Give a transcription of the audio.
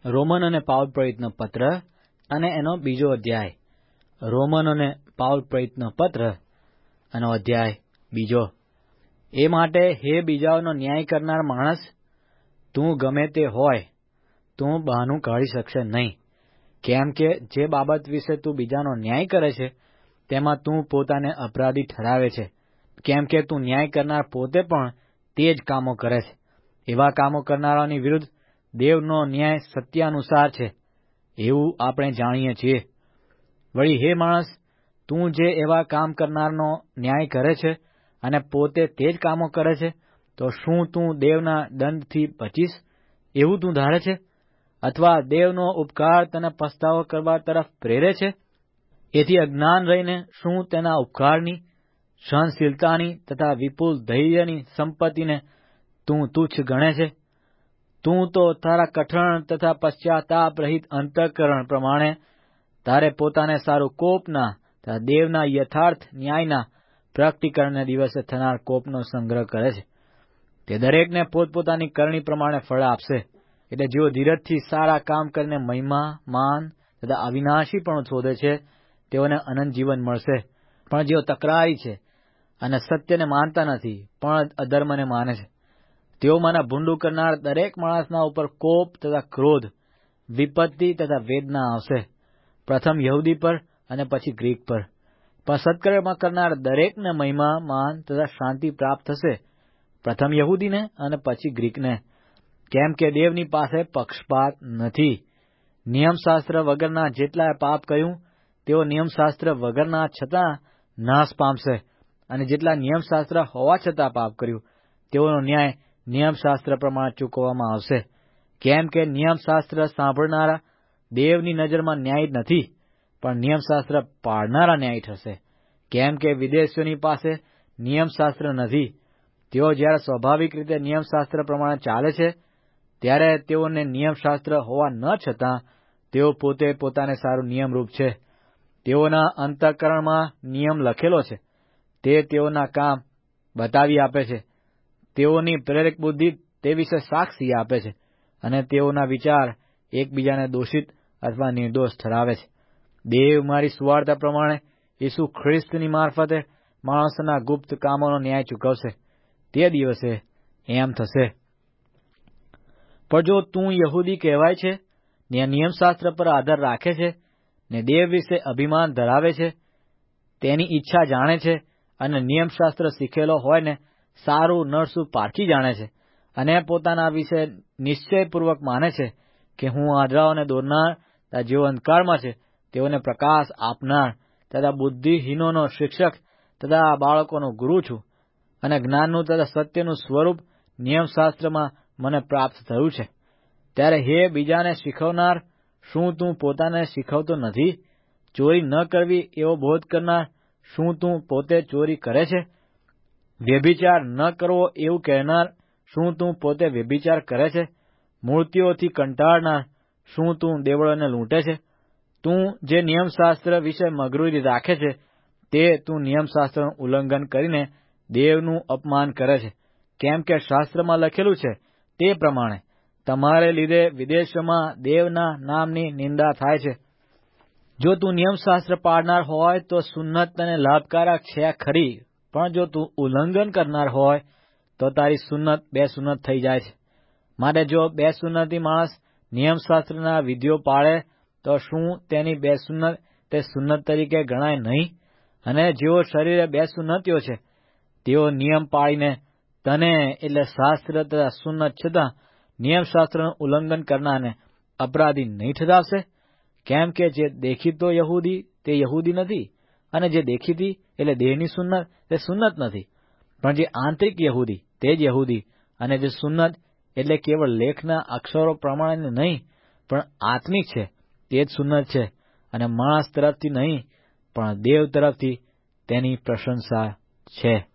રોમનોને Paul પ્રેરિતનો પત્ર અને એનો બીજો અધ્યાય. રોમનોને પાઉલ પ્રેરિતનો પત્ર અને અધ્યાય બીજો. એ માટે હે બીજાઓનો ન્યાય કરનાર માણસ, તું ગમે તે હોય, તું બહાનું કાઢી શકશે નહીં. કેમ કે જે બાબત વિશે તું બીજાનો ન્યાય કરે છે તેમાં તું પોતાને અપરાધી ઠરાવે છે. કેમ કે તું ન્યાય કરનાર પોતે પણ તે જ કામો કરે છે. એવા કામો કરનારાની વિરુદ્ધ દેવનો ન્યાય સત્યાનુસાર છે, એવું આપણે જાણીએ છીએ. વળી હે માણસ, તું જે એવા કામ કરનારનો ન્યાય કરે છે અને પોતે તે જ કામો કરે છે, તો શું તું દેવના દંડથી બચીશ એવું તું ધારે છે? અથવા દેવનો ઉપકાર તને પસ્તાવો કરવા તરફ પ્રેરે છે? એથી અજ્ઞાન રહીને શું તેના ઉપકારની, સહનશીલતાની તથા વિપુલ ધૈર્યની સંપત્તિને તું તુચ્છ ગણે છે? તું તો તારા કઠણ તથા પશ્ચાતાપ રહિત અંતઃકરણ પ્રમાણે તારે પોતાને સારું કોપના તથા દેવના યથાર્થ ન્યાયના પ્રગટીકરણને દિવસે થનાર કોપનો સંગ્રહ કરે છે. તે દરેકને પોતપોતાની કરણી પ્રમાણે ફળ આપશે. એટલે જેઓ ધીરજથી સારા કામ કરીને મહિમા, માન તથા અવિનાશી પણ શોધે છે, તેઓને અનંત જીવન મળશે. પણ જેઓ તકરારી છે અને સત્યને માનતા નથી પણ અધર્મને માને છે, તેઓમાંના ભૂંડું કરનાર દરેક માણસના ઉપર કોપ તથા ક્રોધ, વિપત્તિ તથા વેદના આવશે, પ્રથમ યહૂદી પર અને પછી ગ્રીક પર. પણ સત્કર્મ કરનાર દરેકને મહિમા, માન તથા શાંતિ પ્રાપ્ત થશે, પ્રથમ યહૂદીને અને પછી ગ્રીકને. કેમ કે દેવની પાસે પક્ષપાત નથી. નિયમશાસ્ત્ર વગરના જેટલાએ પાપ કર્યું તેઓ નિયમશાસ્ત્ર વગરના છતાં નાશ પામશે, અને જેટલા નિયમશાસ્ત્ર હોવા છતાં પાપ કર્યું તેઓનો ન્યાય નિયમશાસ્ત્ર પ્રમાણે ચૂકવવામાં આવશે. કેમ કે નિયમશાસ્ત્ર સાંભળનારા દેવની નજરમાં ન્યાયી નથી, પણ નિયમશાસ્ત્ર પાળનારા ન્યાયી થશે. કેમ કે વિદેશીઓની પાસે નિયમશાસ્ત્ર નથી. તેઓ જ્યારે સ્વાભાવિક રીતે નિયમશાસ્ત્ર પ્રમાણે ચાલે છે, ત્યારે તેઓને નિયમશાસ્ત્ર હોવા ન છતાં તેઓ પોતે પોતાને સારું નિયમરૂપ છે. તેઓના અંતઃકરણમાં નિયમ લખેલો છે, તે તેઓના કામ બતાવી આપે છે. તેઓની પ્રેરક બુદ્ધિ તે વિશે સાક્ષી આપે છે, અને તેઓના વિચાર એકબીજાને દોષિત અથવા નિર્દોષ ઠરાવે છે. દેવ મારી સુવાર્તા પ્રમાણે ઈસુ ખ્રિસ્તની મારફતે માણસોના ગુપ્ત કામોનો ન્યાય ચૂકવશે. તે દિવસે એમ થશે. પણ જો તું યહૂદી કહેવાય છે ને નિયમશાસ્ત્ર પર આધાર રાખે છે ને દેવ વિશે અભિમાન ધરાવે છે, તેની ઈચ્છા જાણે છે અને નિયમશાસ્ત્ર શીખેલો હોય ને સારું નરસું પારખી જાણે છે, અને પોતાના વિશે નિશ્ચયપૂર્વક માને છે કે હું આંધળાઓને દોરનાર તથા જેઓ અંધકારમાં છે તેઓને પ્રકાશ આપનાર તથા બુદ્ધિહીનોનો શિક્ષક તથા બાળકોનો ગુરુ છું, અને જ્ઞાનનું તથા સત્યનું સ્વરૂપ નિયમશાસ્ત્રમાં મને પ્રાપ્ત થયું છે. ત્યારે હે બીજાને શીખવનાર, શું તું પોતાને શીખવતો નથી? ચોરી ન કરવી એવો બોધ કરનાર, શું તું પોતે ચોરી કરે છે? વ્યભિચાર ન કરવો એવું કહેનાર, શું તું પોતે વ્યભિચાર કરે છે? મૂર્તિઓથી કંટાળનાર, શું તું દેવળોને લૂંટે છે? તું જે નિયમશાસ્ત્ર વિશે મગરૂરી રાખે છે, તે તું નિયમશાસ્ત્રનું ઉલ્લંઘન કરીને દેવનું અપમાન કરે છે. કેમ કે શાસ્ત્રમાં લખેલું છે તે પ્રમાણે તમારે લીધે વિદેશોમાં દેવના નામની નિંદા થાય છે. જો તું નિયમશાસ્ત્ર પાળનાર હોય તો સુન્નત તને લાભકારક છે ખરી, પણ જો તું ઉલ્લંઘન કરનાર હોય તો તારી સુન્નત બે સુન્નત થઈ જાય છે. માટે જો બે સુન્નતી માણસ નિયમશાસ્ત્રના વિધિઓ પાળે તો શું તેની બે સુન્નત તે સુન્નત તરીકે ગણાય નહીં? અને જેઓ શરીરે બે સુન્નતીઓ છે, તેઓ નિયમ પાળીને તને એટલે શાસ્ત્ર તથા સુન્નત છતાં નિયમશાસ્ત્રનું ઉલ્લંઘન કરનારને અપરાધી નહીં ઠરાવશે? કેમ કે જે દેખીતો યહૂદી તે યહૂદી નથી, અને જે દેખીતી એટલે દેહની સુન્નત તે સુન્નત નથી, પણ જે આંતરિક યહૂદી તે જ યહૂદી. અને જે સુન્નત એટલે કેવળ લેખના અક્ષરો પ્રમાણે નહીં, પણ આત્મિક છે, તે જ સુન્નત છે, અને માણસ તરફથી નહીં પણ દેવ તરફથી તેની પ્રશંસા છે.